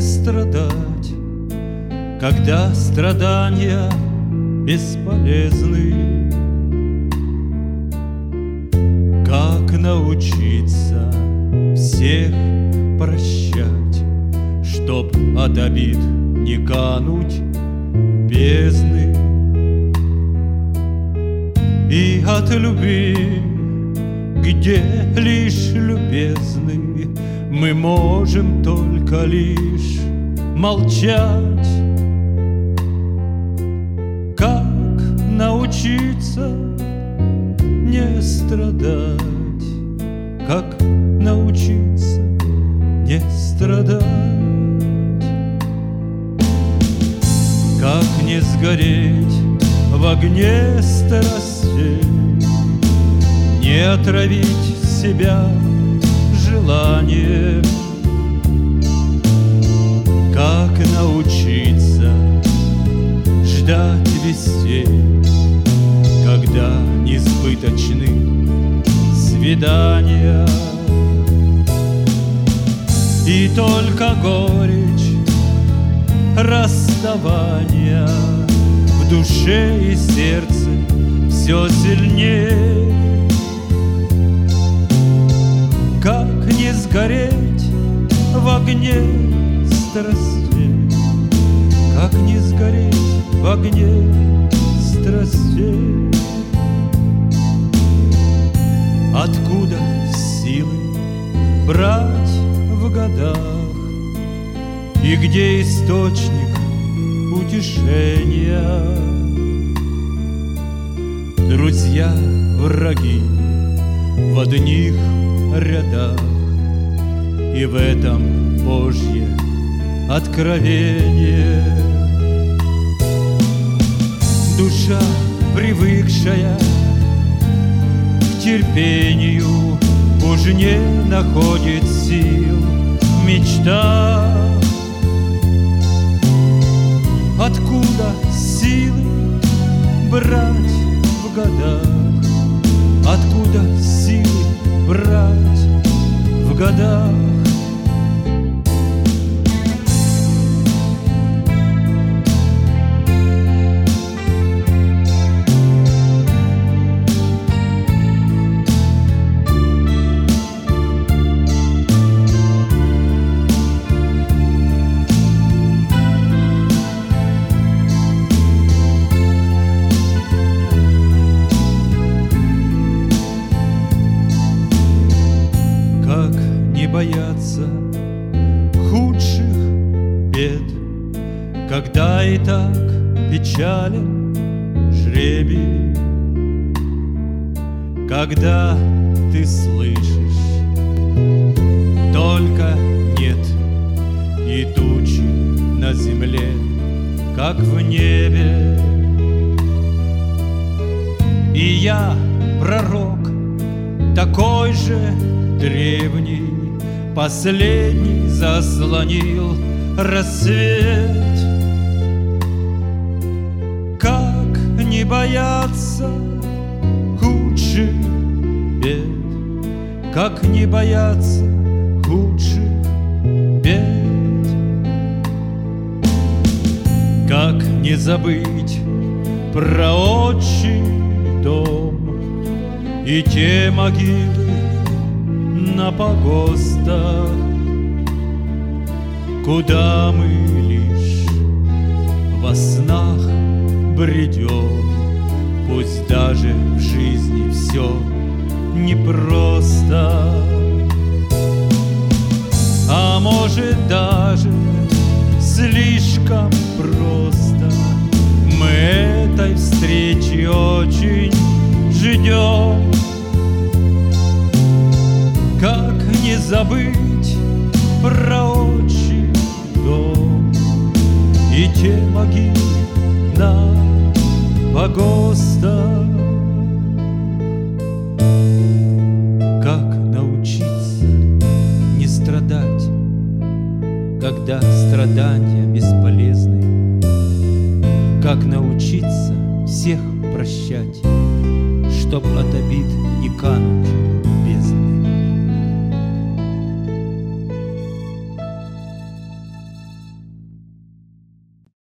страдать, когда страдания бесполезны? Как научиться всех прощать, чтоб от обид не кануть в бездны? И от любви, где лишь любезны, мы можем только лишь молчать. Как научиться не страдать? Как научиться не страдать? Как не сгореть в огне страстей, не отравить себя желанием? Как научиться ждать вестей, когда несбыточны свидания? И только горечь расставания в душе и сердце все сильнее. Как не сгореть в огне страстей? Как не сгореть в огне страстей? Откуда силы брать в годах? И где источник утешения? Друзья, враги в одних рядах, и в этом Божье откровение. Душа, привыкшая к терпению, уж не находит сил в мечтах. Откуда силы брать в годах? Откуда силы брать в годах? Бояться худших бед, когда и так печален жребий, когда ты слышишь только нет, и тучи на земле, как в небе. И я, пророк, такой же древний, последний заслонил рассвет. Как не бояться худших бед? Как не бояться худших бед? Как не забыть про отчий дом и те могилы на погостах, куда мы лишь во снах бредем, пусть даже в жизни все непросто. А может даже слишком просто, мы этой встречи очень ждем. Как не забыть про отчий дом и те могилы на погостах? Как научиться не страдать, когда страдания бесполезны? Как научиться всех прощать, чтоб от обид не кануть